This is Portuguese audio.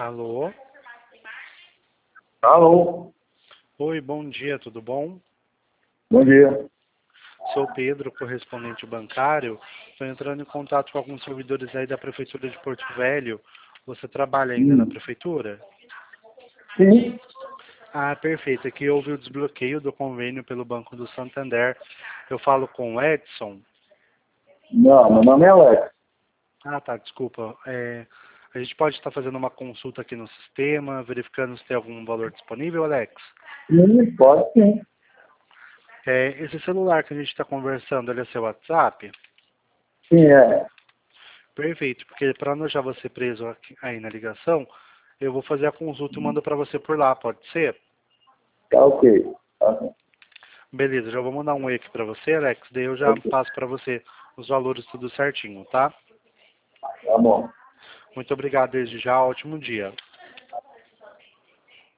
Alô? Alô, Oi, bom dia, tudo bom? bom dia. Sou Pedro, correspondente bancário. Estou entrando em contato com alguns servidores aí da Prefeitura de Porto Velho. Você trabalha ainda na Prefeitura? Sim, Ah, perfeito. Aqui houve o desbloqueio do convênio pelo Banco do Santander. Eu falo com o Edson. não, meu nome é Alex. Ah, tá, desculpa. A gente pode estar fazendo uma consulta aqui no sistema, verificando se tem algum valor disponível, Alex? Sim, pode sim. Esse celular que a gente está conversando, ele é seu WhatsApp? Sim, é. Perfeito, porque para não deixar você preso aí na ligação, eu vou fazer a consulta e mando para você por lá, pode ser? Tá ok. Tá, Beleza, já vou mandar um oi aqui para você, Alex, daí eu já ok. passo para você os valores tudo certinho, tá? Tá bom. Muito obrigado desde já, ótimo dia.